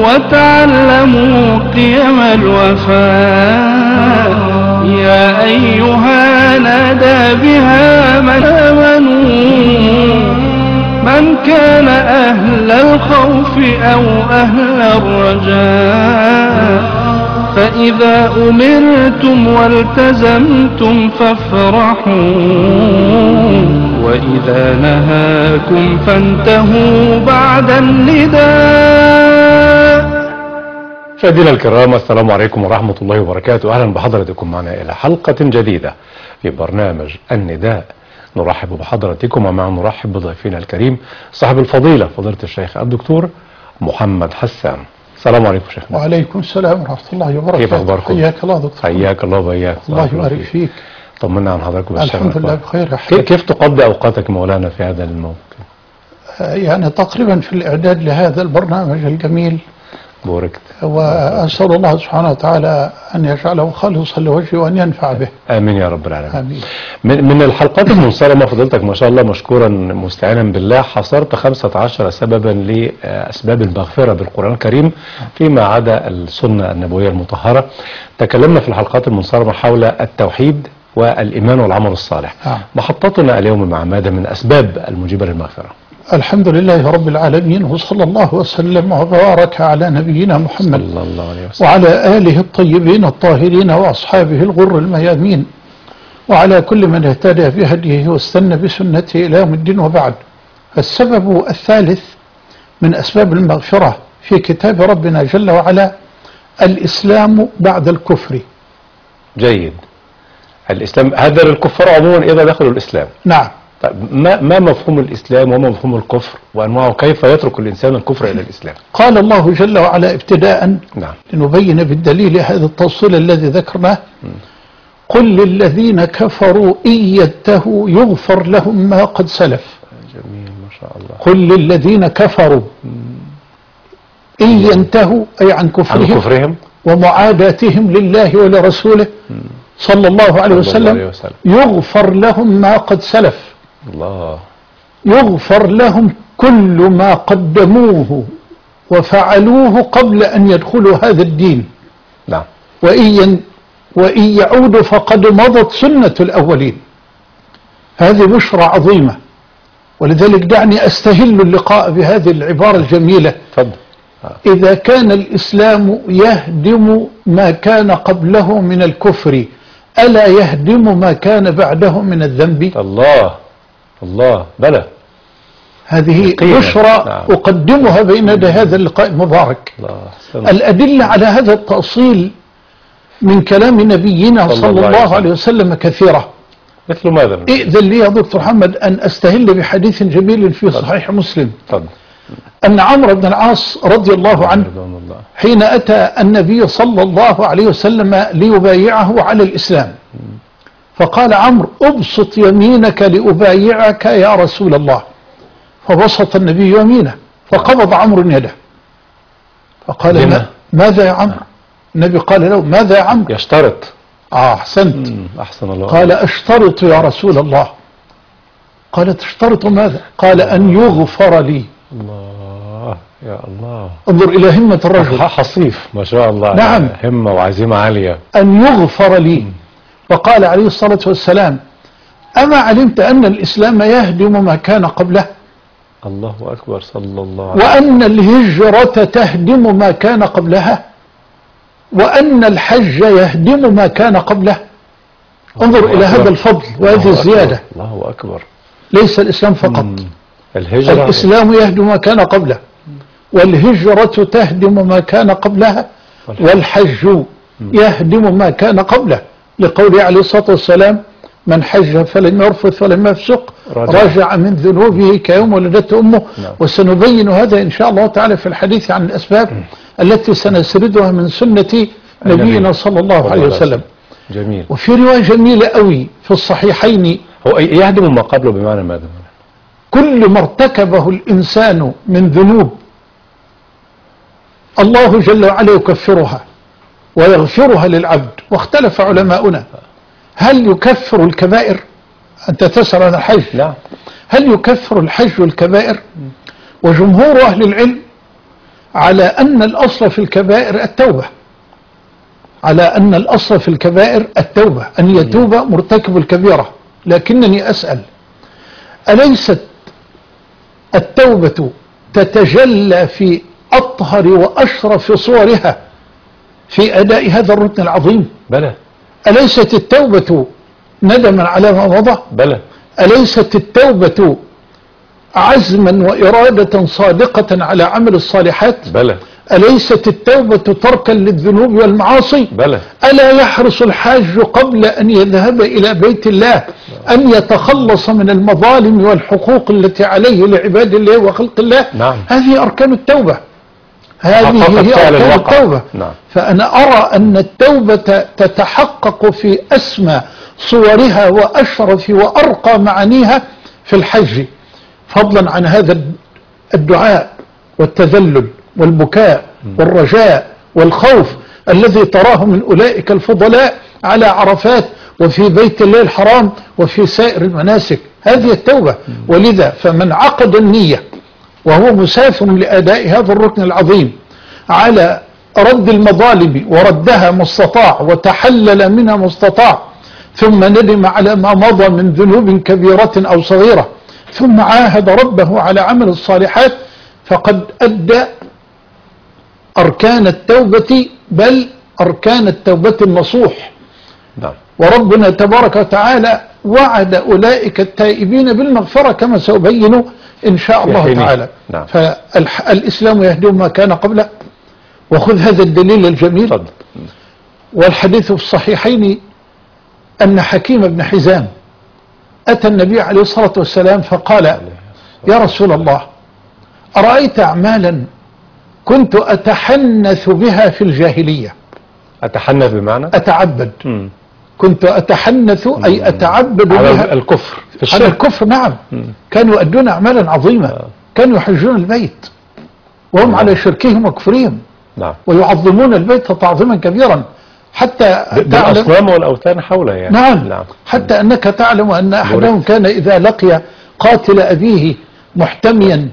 وتعلموا قيم الوفاء. يا أيها نادى بها من آمنوا، من كان أهل الخوف أو أهل الرجاء. فإذا أمرتم والتزمتم فافرحوا، وإذا نهاكم فانتهوا بعد النداء. مشاهدينا الكرام، السلام عليكم ورحمة الله وبركاته. أهلا بحضراتكم معنا إلى حلقة جديدة في برنامج النداء. نرحب بحضراتكم ومع نرحب بضيفنا الكريم صاحب الفضيلة فضيلة الشيخ الدكتور محمد حسان. السلام عليكم شيخنا. وعليكم السلام ورحمة الله وبركاته. كيف أخباركم؟ حياك الله دكتور. حياك الله وبياك. الله يبارك فيك. طمنا عن حضراتكم. الحمد لله بخير. كيف تقضي أوقاتك مولانا في هذا الموقف؟ يعني تقريبا في الإعداد لهذا البرنامج الجميل. بوركت. وأسأل الله سبحانه وتعالى أن يجعله خالصا لوجهه وأن ينفع به. آمين يا رب العالمين. آمين. من الحلقات المنصرمة فضيلتك ما شاء الله مشكورا مستعينا بالله حصرت 15 سببا لأسباب المغفرة بالقرآن الكريم فيما عدا السنة النبوية المطهرة. تكلمنا في الحلقات المنصرمة حول التوحيد والإيمان والعمل الصالح. محطتنا اليوم مع ماذا من أسباب المجيبة للمغفرة؟ الحمد لله رب العالمين، وصلى الله وسلم وبارك على نبينا محمد صلى الله عليه وسلم وعلى آله الطيبين الطاهرين وأصحابه الغر الميامين وعلى كل من اهتدى بهديه واستنى بسنته إلى يوم الدين. وبعد، السبب الثالث من أسباب المغفرة في كتاب ربنا جل وعلا الإسلام بعد الكفر. جيد. الإسلام هذا الكفار عموما إذا دخلوا الإسلام. نعم. ما مفهوم الإسلام وما مفهوم الكفر وأنواعه؟ كيف يترك الإنسان الكفر إلى الإسلام؟ قال الله جل وعلا ابتداء نعم. لنبين بالدليل هذا التفصيل الذي ذكرناه. قل للذين كفروا إن ينتهوا يغفر لهم ما قد سلف. جميل ما شاء الله. قل للذين كفروا إن ينتهوا أي عن كفرهم ومعاداتهم لله ولرسوله صلى الله عليه وسلم يغفر لهم ما قد سلف. الله. يغفر لهم كل ما قدموه وفعلوه قبل أن يدخلوا هذا الدين. نعم. وإن يعودوا فقد مضت سنة الأولين. هذه بشرى عظيمة، ولذلك دعني أستهل اللقاء بهذه العبارة الجميلة. تفضل. إذا كان الإسلام يهدم ما كان قبله من الكفر، ألا يهدم ما كان بعده من الذنب؟ الله الله بلى. هذه بشرى أقدمها بين يدي هذا اللقاء المبارك. الأدلة على هذا التأصيل من كلام نبينا صلى الله عليه وسلم كثيرة. مثل ماذا؟ إذن لي يا دكتور محمد أن أستهل بحديث جميل في صحيح مسلم. طبعا. أن عمرو بن العاص رضي الله عنه حين أتى النبي صلى الله عليه وسلم ليبايعه على الإسلام، فقال عمرو أبسط يمينك لأبايعك يا رسول الله، فبسط النبي يمينه فقبض عمرو يده فقال ماذا يا عمرو؟ النبي قال له ماذا يا عمرو؟ يشترط. أحسنت. أحسن الله. قال أشترط يا رسول الله. قال تشترط ماذا؟ قال أن يغفر لي. الله يا الله. انظر إلى همة الرجل. حصيف ما شاء الله. نعم. همة وعزيمة عالية. أن يغفر لي. فقال عليه الصلاة والسلام أما علمت أن الإسلام يهدم ما كان قبله؟ الله أكبر. صلى الله عليه وسلم. وأن الهجرة تهدم ما كان قبلها، وأن الحج يهدم ما كان قبله. انظر إلى هذا الفضل وهذه الزيادة. الله أكبر. ليس الإسلام فقط. الإسلام يهدم ما كان قبله، والهجرة تهدم ما كان قبلها، والحج يهدم ما كان قبله، لقوله عليه الصلاة والسلام من حج فلم يرفث ولم يفسق رجع من ذنوبه كيوم ولدته أمه. وسنبين هذا إن شاء الله تعالى في الحديث عن الأسباب التي سنسردها من سنة نبينا صلى الله عليه وسلم. جميل. وفي رواية جميلة قوي في الصحيحين. هو يهدم ما قبله بمعنى ماذا؟ كل ما ارتكبه الإنسان من ذنوب الله جل وعلا يكفرها ويغفرها للعبد. واختلف علماؤنا هل يكفر الكبائر؟ أنت تسأل عن الحج. لا. هل يكفر الحج الكبائر؟ وجمهور أهل العلم على أن الأصل في الكبائر التوبة، على أن الأصل في الكبائر التوبة، أن يتوب مرتكب الكبيرة. لكنني أسأل، أليست التوبة تتجلى في أطهر وأشرف صورها في أداء هذا الركن العظيم؟ بلى. أليست التوبة ندما على ما مضى؟ بلى. أليست التوبة عزما وإرادة صادقة على عمل الصالحات؟ بلى. أليست التوبة تركا للذنوب والمعاصي؟ بلى. ألا يحرص الحاج قبل أن يذهب إلى بيت الله أن يتخلص من المظالم والحقوق التي عليه لعباد الله وخلق الله؟ نعم. هذه أركان التوبة، هذه هي أركان التوبة. نعم. فأنا أرى أن التوبة تتحقق في أسمى صورها وأشرف وأرقى معانيها في الحج، فضلا عن هذا الدعاء والتذلل والبكاء والرجاء والخوف الذي تراه من أولئك الفضلاء على عرفات وفي بيت الله الحرام وفي سائر المناسك. هذه التوبة. ولذا فمن عقد النية وهو مسافر لأداء هذا الركن العظيم على رد المظالم وردها ما استطاع وتحلل منها ما استطاع، ثم ندم على ما مضى من ذنوب كبيرة أو صغيرة، ثم عاهد ربه على عمل الصالحات، فقد أدى أركان التوبة، بل أركان التوبة النصوح. نعم. وربنا تبارك وتعالى وعد أولئك التائبين بالمغفرة كما سأبين إن شاء الله تعالى. نعم. فالإسلام يهدي ما كان قبله. وخذ هذا الدليل الجميل. فضل. والحديث في الصحيحين أن حكيم بن حزام أتى النبي عليه الصلاة والسلام فقال: يا رسول الله، أرأيت أعمالا كنت أتحنث بها في الجاهلية. أتحنث بمعنى؟ أتعبد. كنت أتحنث أي أتعبد بها الكفر في الشرك. على الكفر. نعم. كانوا يؤدون أعمالا عظيمة. كانوا يحجون البيت وهم على شركهم وكفرهم. نعم. ويعظمون البيت تعظيما كبيرا حتى بالأصنام والأوثان حوله يعني. نعم. حتى أنك تعلم أن أحدهم كان إذا لقي قاتل أبيه محتميا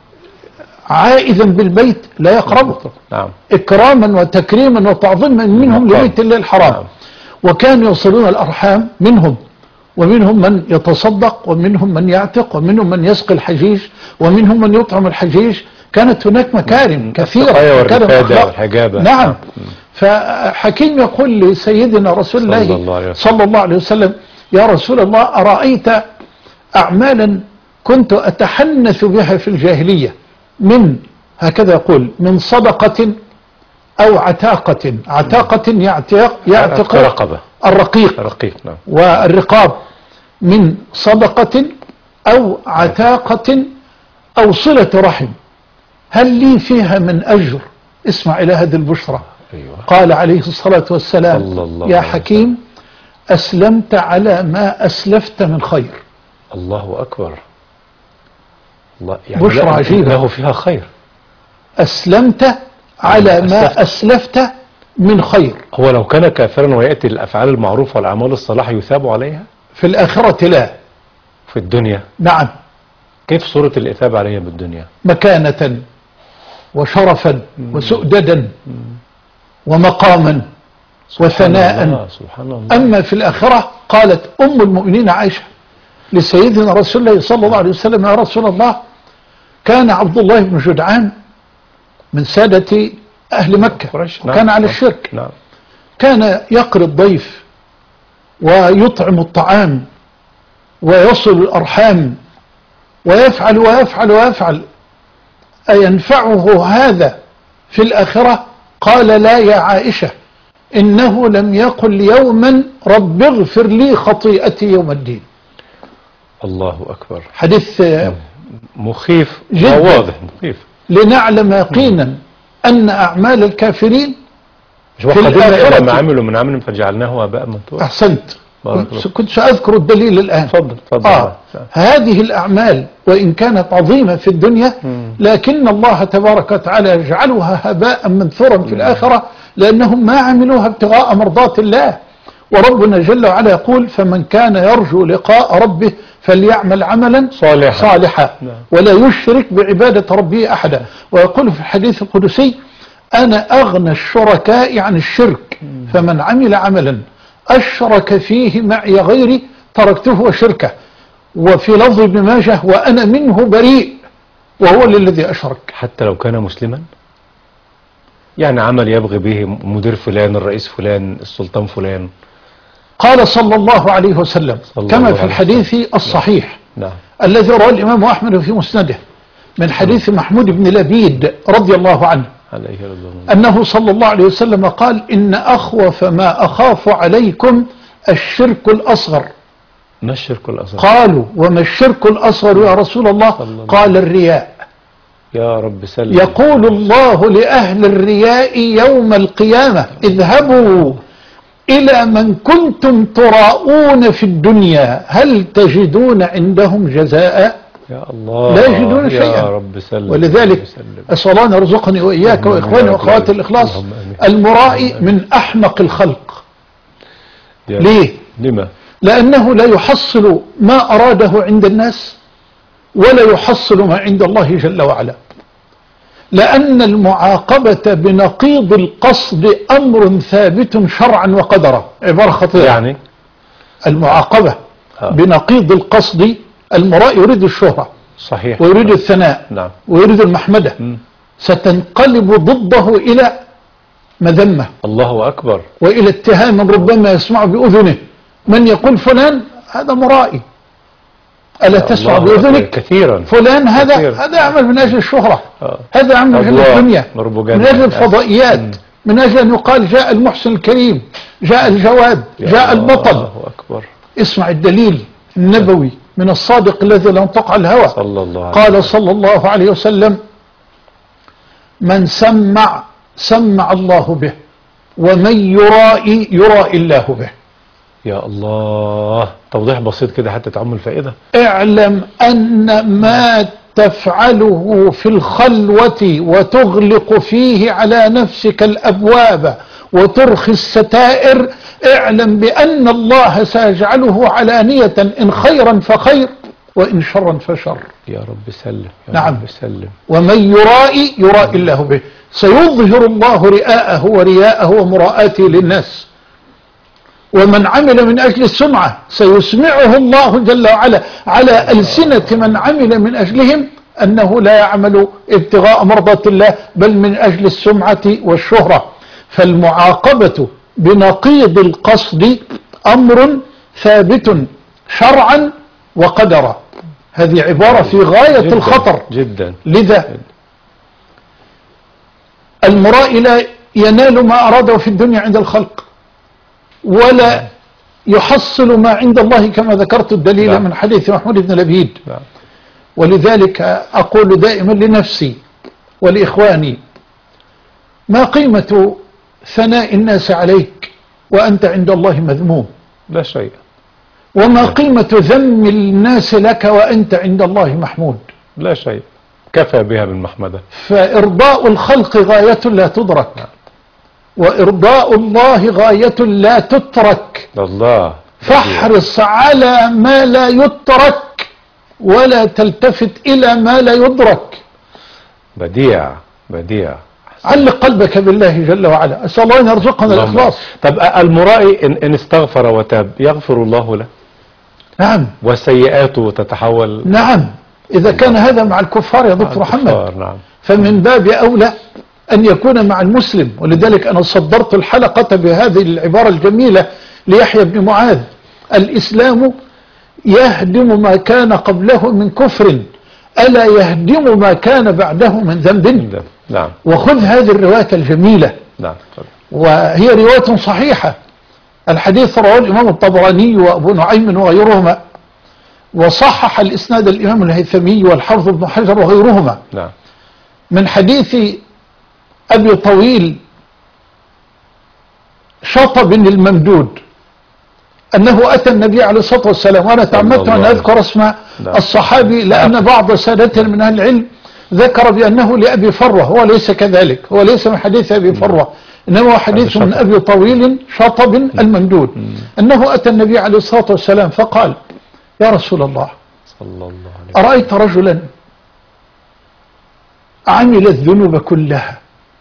عائذا بالبيت لا يقربه. نعم. إكراما وتكريما وتعظيما منهم لبيت الله الحرام. نعم. وكانوا يصلون الأرحام منهم، ومنهم من يتصدق، ومنهم من يعتق، ومنهم من يسقي الحجيج، ومنهم من يطعم الحجيج. كانت هناك مكارم كثيرة، مكارم أخلاق. نعم. فحكيم يقول لسيدنا رسول الله صلى الله عليه وسلم: يا رسول الله، أرأيت أعمالا كنت أتحنث بها في الجاهلية، من هكذا يقول من صدقة أو عتاقة. عتاقة يعتق رقبة، الرقيق. نعم. والرقاب. من صدقة أو عتاقة أو صلة رحم، هل لي فيها من أجر؟ اسمع إلى هذه البشرى. أيوة. قال عليه الصلاة والسلام: يا حكيم، أسلمت على ما أسلفت من خير. الله أكبر. الله يعني بشرى عجيبة. له فيها خير. أسلمت على ما أسلفت من خير. هو لو كان كافرا ويأتي الأفعال المعروفة والأعمال الصالحة يثاب عليها؟ في الآخرة لا. في الدنيا؟ نعم. كيف صورة الإثاب عليها بالدنيا؟ مكانة وشرفا وسؤددا ومقاما وثناء. سبحان الله. أما في الآخرة قالت أم المؤمنين عائشة لسيدنا رسول الله صلى الله عليه وسلم: يا رسول الله، كان عبد الله بن جدعان من سادة أهل مكة، وكان على الشرك. نعم. كان يقري الضيف ويطعم الطعام ويصل الأرحام ويفعل ويفعل ويفعل. أينفعه هذا في الآخرة؟ قال: لا يا عائشة، إنه لم يقل يوما رب اغفر لي خطيئتي يوم الدين. الله أكبر. حديث مخيف جدا، واضح مخيف، لنعلم يقينا أن أعمال الكافرين في الآخرة ما عملوا من عمل فجعلناه هباء منثورا. أحسنت. كنت سأذكر الدليل الآن. تفضل. هذه الأعمال وإن كانت عظيمة في الدنيا، لكن الله تبارك وتعالى يجعلها هباء منثورا في الآخرة، لأنهم ما عملوها ابتغاء مرضات الله وربنا جل وعلا يقول فمن كان يرجو لقاء ربه فليعمل عملا صالحا ولا يشرك بعبادة ربه أحدا. ويقول في الحديث القدسي أنا أغنى الشركاء عن الشرك، فمن عمل عملا أشرك فيه معي غيري تركته وشركه. وفي لفظ ابن ماجه وأنا منه بريء وهو للذي أشرك. حتى لو كان مسلما، يعني عمل يبغي به مدير فلان، الرئيس فلان، السلطان فلان. قال صلى الله عليه وسلم كما في الحديث الصحيح الذي رواه الإمام أحمد في مسنده من حديث محمود بن لبيد رضي الله عنه أنه صلى الله عليه وسلم قال إن أخوف ما أخاف عليكم الشرك الأصغر. ما الشرك الأصغر؟ قالوا وما الشرك الأصغر يا رسول الله؟ قال الرياء. يا رب سلم. يقول الله لأهل الرياء يوم القيامة اذهبوا إلى من كنتم تراؤون في الدنيا هل تجدون عندهم جزاء؟ يا الله لا يجدون شيئا. يا رب سلم. ولذلك أسأل الله يرزقني وإياك وإخواني وأخواتي الإخلاص. المرائي من أحمق الخلق. ليه؟ لما؟ لأنه لا يحصل ما أراده عند الناس ولا يحصل ما عند الله جل وعلا. لأن المعاقبة بنقيض القصد أمر ثابت شرعا وقدرا. عبارة خطيرة. يعني المعاقبة بنقيض القصد، المرائي يريد الشهرة صحيح ويريد الثناء ويريد المحمدة، ستنقلب ضده إلى مذمة الله أكبر وإلى اتهام ربما يسمع بأذنه من يقول فلان هذا مرائي. ألا تسمع بأذنك كثيرا فلان هذا يعمل من أجل الشهرة، هذا يعمل من أجل الدنيا، من أجل الفضائيات، من أجل أن يقال جاء المحسن الكريم، جاء الجواد، جاء البطل. الله أكبر. اسمع الدليل النبوي من الصادق الذي لا ينطق عن الهوى. قال صلى الله عليه وسلم من سمع الله به ومن يرائي الله به. يا الله، توضيح بسيط كده حتى تعم الفائدة. اعلم أن ما تفعله في الخلوة وتغلق فيه على نفسك الأبواب وترخي الستائر، اعلم بأن الله سيجعله علانية إن خيرا فخير وإن شرا فشر. يا رب سلم. نعم. رب سلم. ومن يرائي الله به. سيظهر الله رئاءه ورياءه ومراءاته للناس. ومن عمل من أجل السمعة سيسمعه الله جل وعلا على ألسنة من عمل من أجلهم أنه لا يعمل ابتغاء مرضات الله بل من أجل السمعة والشهرة. فالمعاقبة بنقيض القصد أمر ثابت شرعا وقدرا. هذه عبارة في غاية جداً الخطر جدا. لذا المرائي لا ينال ما أراده في الدنيا عند الخلق ولا يحصل ما عند الله كما ذكرت الدليل من حديث محمود بن لبيد. ولذلك أقول دائما لنفسي ولإخواني ما قيمة ثناء الناس عليك وأنت عند الله مذموم؟ لا شيء. وما قيمة ذم الناس لك وأنت عند الله محمود؟ لا شيء، كفى بها من محمدة. فإرضاء الخلق غاية لا تدرك وإرضاء الله غاية لا تترك. الله. فاحرص على ما لا يترك ولا تلتفت إلى ما لا يدرك. بديع. علق قلبك بالله جل وعلا. أسأل الله أن يرزقنا الإخلاص. طب المرائي إن استغفر وتاب يغفر الله له؟ نعم. وسيئاته تتحول؟ نعم. إذا كان هذا مع الكفار يا دكتور محمد نعم. فمن باب أولى أن يكون مع المسلم. ولذلك أنا صدرت الحلقة بهذه العبارة الجميلة ليحيى بن معاذ: الإسلام يهدم ما كان قبله من كفر ألا يهدم ما كان بعده من ذنب. نعم. وخذ هذه الرواية الجميلة. نعم. وهي رواية صحيحة. الحديث رواه الإمام الطبراني وأبو نعيم وغيرهما، وصحح الإسناد الإمام الهيثمي والحافظ ابن حجر وغيرهما. نعم. من حديث أبي طويل شطب الممدود أنه أتى النبي عليه الصلاة والسلام، وأنا تعمدت أن أذكر اسم الصحابي لأن بعض سادتنا من أهل العلم ذكر بأنه لأبي فروة، هو ليس كذلك، هو ليس من حديث أبي فروة، إنما هو حديث من أبي طويل شطب الممدود أنه أتى النبي عليه الصلاة والسلام فقال يا رسول الله صلى الله عليه وسلم أرأيت رجلا عمل الذنوب كلها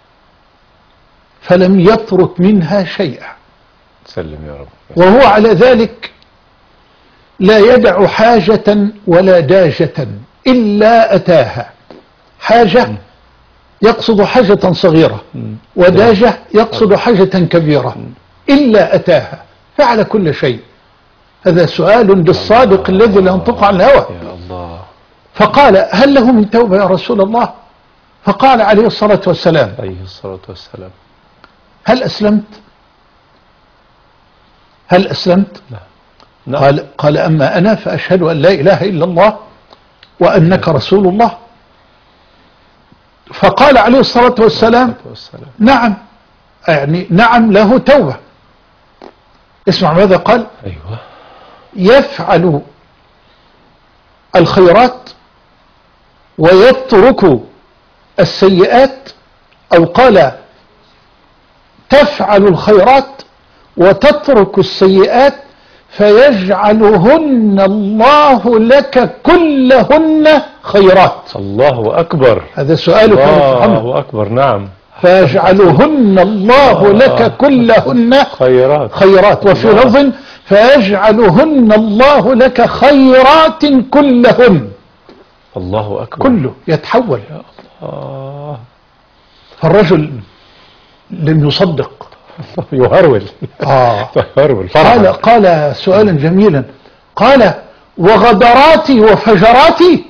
فلم يترك منها شيئا سلم يا رب وهو على ذلك لا يدع حاجة ولا داجة إلا أتاها. حاجة يقصد حاجة صغيرة وداجة يقصد حاجة كبيرة إلا أتاها، فعل كل شيء. هذا سؤال للصادق الذي لا ينطق عن الهوى. يا الله. فقال هل له من توبة يا رسول الله؟ فقال عليه الصلاة والسلام هل أسلمت؟ هل أسلمت؟ نعم. قال أما أنا فأشهد أن لا إله إلا الله وأنك رسول الله. فقال عليه الصلاة والسلام نعم، يعني نعم له توبة. اسمع ماذا قال. أيوة. يفعل الخيرات ويترك السيئات، أو قال تفعل الخيرات وتترك السيئات فيجعلهن الله لك كلهن خيرات. الله أكبر. هذا سؤالك. الله أكبر. نعم. فيجعلهن الله لك كلهن خيرات. وفي لفظ فيجعلهن الله لك خيرات كلهن. الله أكبر. كله يتحول. يا الله. فالرجل لم يصدق يهرول. قال سؤالا جميلا، قال وغدراتي وفجراتي.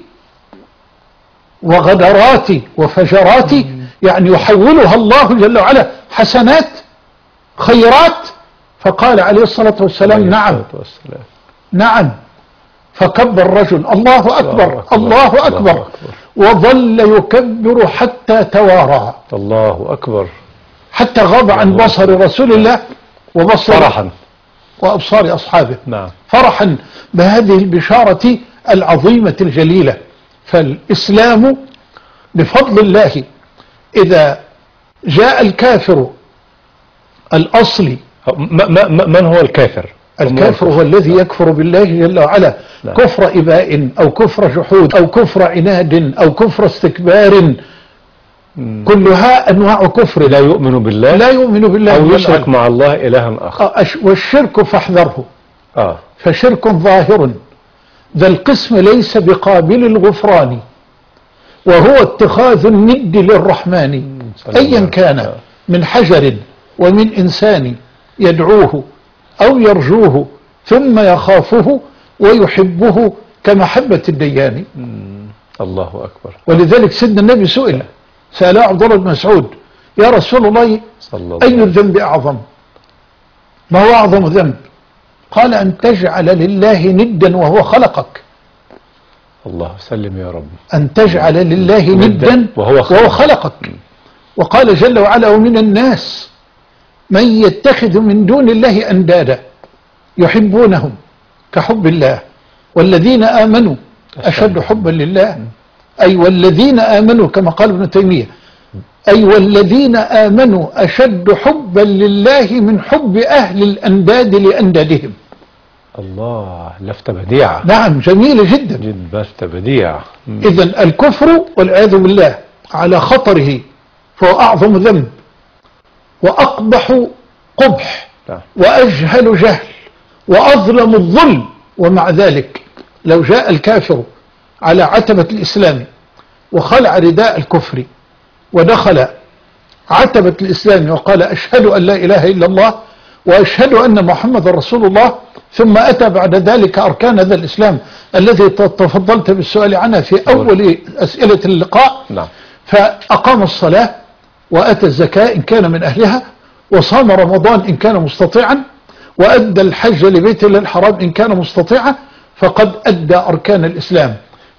وغدراتي وفجراتي يعني يحولها الله جل وعلا حسنات خيرات. فقال عليه الصلاة والسلام نعم نعم. فكبر الرجل الله أكبر الله أكبر وظل يكبر حتى توارى. الله أكبر. حتى غاب عن بصر رسول الله وبصر فرحا وأبصار أصحابه. نعم. فرحا بهذه البشارة العظيمة الجليلة. فالإسلام بفضل الله إذا جاء الكافر الأصلي. من هو الكافر؟ الكافر هو الذي يكفر بالله جل وعلا. نعم. كفر إباء أو كفر جحود أو كفر عناد أو كفر استكبار، كلها أنواع كفر. لا يؤمن بالله، لا يؤمن بالله أو يشرك مع الله إلها آخر. والشرك فاحذره. فشرك ظاهر ذا القسم ليس بقابل الغفران، وهو اتخاذ الند للرحمن أيا كان من حجر ومن إنسان يدعوه أو يرجوه ثم يخافه ويحبه كمحبة الديان. الله أكبر. ولذلك سيدنا النبي سأل عبد الله بن مسعود يا رسول الله أي الذنب أعظم؟ ما هو أعظم ذنب؟ قال أن تجعل لله ندا وهو خلقك. الله سلم يا رب. أن تجعل لله ندا وهو خلقك. وقال جل وعلا ومن الناس من يتخذ من دون الله أندادا يحبونهم كحب الله والذين آمنوا أشد حبا لله. أي والذين آمنوا كما قال ابن تيمية، أي والذين آمنوا أشد حبا لله من حب أهل الأنداد لأندادهم. الله، لفتة بديعة. نعم جميلة جدا. لفتة بديعة. إذن الكفر والعياذ بالله على خطره فهو أعظم ذنب وأقبح قبح وأجهل جهل وأظلم الظلم. ومع ذلك لو جاء الكافر على عتبة الإسلام وخلع رداء الكفر ودخل عتبة الإسلام وقال أشهد أن لا إله إلا الله وأشهد أن محمد رسول الله، ثم أتى بعد ذلك أركان هذا الإسلام الذي تفضلت بالسؤال عنها في أول أسئلة اللقاء. فأقام الصلاة وأتى الزكاة إن كان من أهلها، وصام رمضان إن كان مستطيعا، وأدى الحج لبيت الله الحرام إن كان مستطيعا، فقد أدى أركان الإسلام.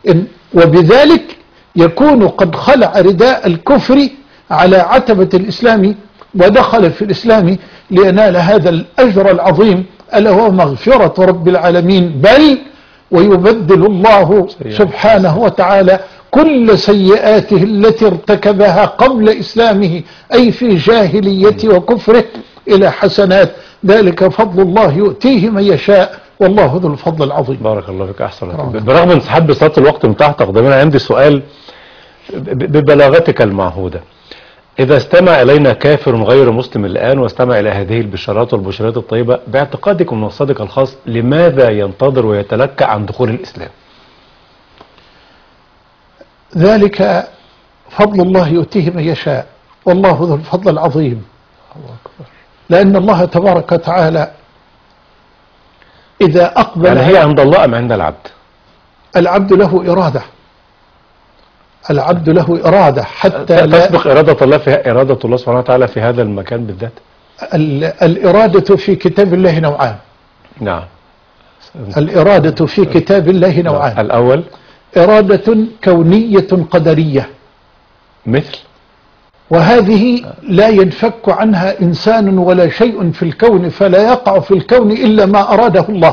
وبذلك يكون قد خلع رداء الكفر على عتبة الإسلام ودخل في الإسلام لينال هذا الأجر العظيم ألا هو مغفرة رب العالمين، بل ويبدل الله سبحانه وتعالى كل سيئاته التي ارتكبها قبل إسلامه أي في جاهليته وكفره إلى حسنات. ذلك فضل الله يؤتيه من يشاء والله ذو الفضل العظيم. بارك الله فيك. أحسن. برغم انسحاب بساط الوقت من تحت تقدمنا، عندي سؤال ببلاغتك المعهودة. إذا استمع إلينا كافر غير مسلم الآن واستمع إلى هذه البشارات والبشارات الطيبة، باعتقادكم من الصادق الخاص لماذا ينتظر ويتلكأ عن دخول الإسلام؟ ذلك فضل الله يؤتيه من يشاء والله ذو الفضل العظيم. لأن الله تبارك وتعالى إذا أقبل، يعني هي عند الله أم عند العبد؟ العبد له إرادة، العبد له إرادة حتى لا تسبق إرادة الله في إرادة الله سبحانه وتعالى في هذا المكان بالذات. الإرادة في كتاب الله نوعان. نعم. الإرادة في كتاب الله نوعان. الأول إرادة كونية قدرية، مثل، وهذه لا ينفك عنها إنسان ولا شيء في الكون، فلا يقع في الكون إلا ما أراده الله.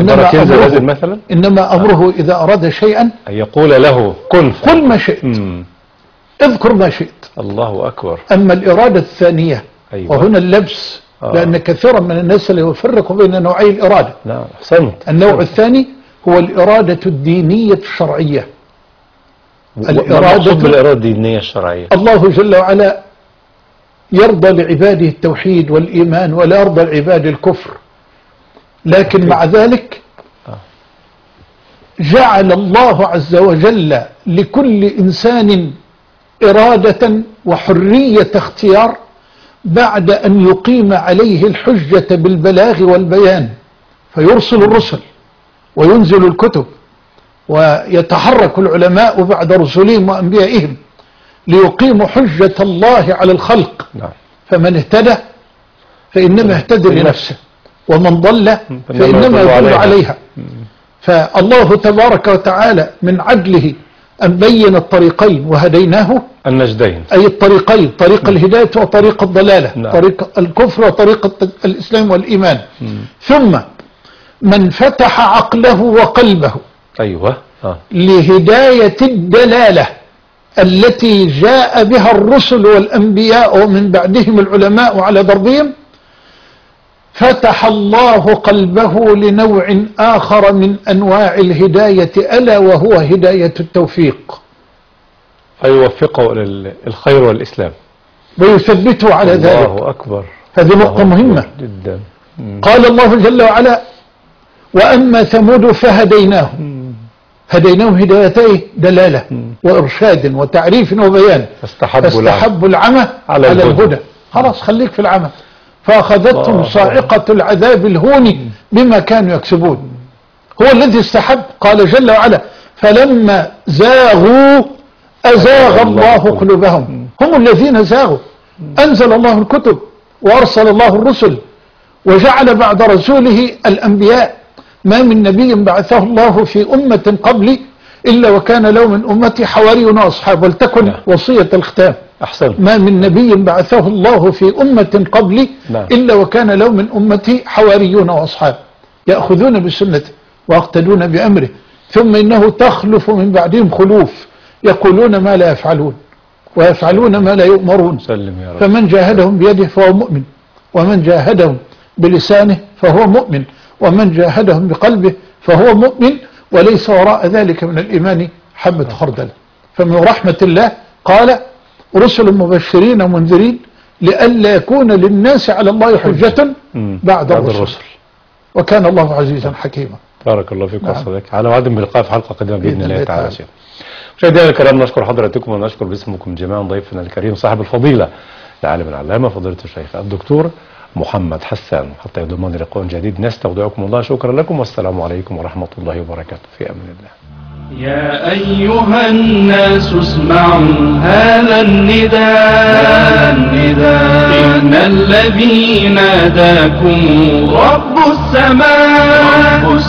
إنما أمره إذا أراد شيئا أن يقول له كن، قل ما شئت، اذكر ما شئت. الله أكبر. أما الإرادة الثانية، أيوة. وهنا اللبس، لأن كثيرا من الناس لا يفرق بين نوعي الإرادة. نعم، أحسنت. النوع الثاني هو الإرادة الدينية الشرعية. الإرادة بالإرادة الدينية الشرعية، الله جل وعلا يرضى لعباده التوحيد والإيمان ولا يرضى لعباد الكفر، لكن مع ذلك جعل الله عز وجل لكل إنسان إرادة وحرية اختيار بعد أن يقيم عليه الحجة بالبلاغ والبيان، فيرسل الرسل وينزل الكتب ويتحرك العلماء بعد رسلهم وأنبيائهم ليقيموا حجة الله على الخلق. فمن اهتدى فإنما اهتدى لنفسه، ومن ضل فإنما يضل عليها. فالله تبارك وتعالى من عدله أن بين الطريقين وهديناه النجدين، أي الطريقين، طريق الهداية وطريق الضلالة، طريق الكفر وطريق الإسلام والإيمان. ثم من فتح عقله وقلبه أيوة لهداية الدلالة التي جاء بها الرسل والأنبياء ومن بعدهم العلماء على ضربهم، فتح الله قلبه لنوع آخر من أنواع الهداية، ألا وهو هداية التوفيق، فيوفقه للخير والإسلام ويثبته على ذلك. الله أكبر. هذه نقطة مهمة جدا. قال الله جل وعلا: وأما ثمود فهديناهم. هديناهم هدايتين، دلالة وإرشاد وتعريف وبيان، فاستحبوا العمى على الهدى. خلاص خليك في العمى، فأخذتهم صاعقة العذاب الهون بما كانوا يكسبون. هو الذي استحب. قال جل وعلا: فلما زاغوا أزاغ الله قلوبهم. هم الذين زاغوا. أنزل الله الكتب وأرسل الله الرسل وجعل بعد رسوله الأنبياء. ما من نبي بعثه الله في أمة قبلي إلا وكان له من أمتي حواريون وأصحاب، ولتكن وصية الختام. أحسن. ما من نبي بعثه الله في أمة قبلي إلا وكان له من أمتي حواريون وأصحاب يأخذون بسنته ويقتدون بأمره، ثم إنه تخلف من بعدهم خلوف يقولون ما لا يفعلون ويفعلون ما لا يؤمرون. فمن جاهدهم بيده فهو مؤمن، ومن جاهدهم بلسانه فهو مؤمن، ومن جاهدهم بقلبه فهو مؤمن، وليس وراء ذلك من الإيمان حبة خردل. فمن رحمة الله قال: رسل مبشرين ومنذرين لئلا يكون للناس على الله حجة بعد الرسل، وكان الله عزيزا حكيما. بارك الله فيك وصدق. على وعد بلقاء في حلقة قادمة بإذن الله تعالى. مشاهدينا الكرام، نشكر حضراتكم ونشكر باسمكم جميعا ضيفنا الكريم صاحب الفضيلة العالم العلامة فضيلة الشيخ الدكتور محمد حسان. حتى يضمن لقاء جديد نستودعكم الله. شكرا لكم والسلام عليكم ورحمة الله وبركاته. في أمان الله. يا أيها الناس اسمعوا هذا النداء، إن الذي ناداكم رب السماء،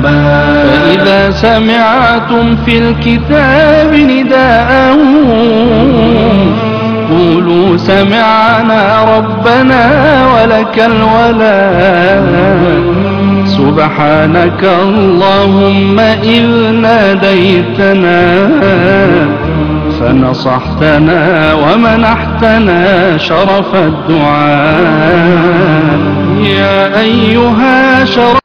فإذا سمعتم في الكتاب نداءه قولوا سمعنا ربنا ولك الولاء. سبحانك اللهم إذ ناديتنا نصحتنا ومنحتنا شرف الدعاء. يا أيها شرف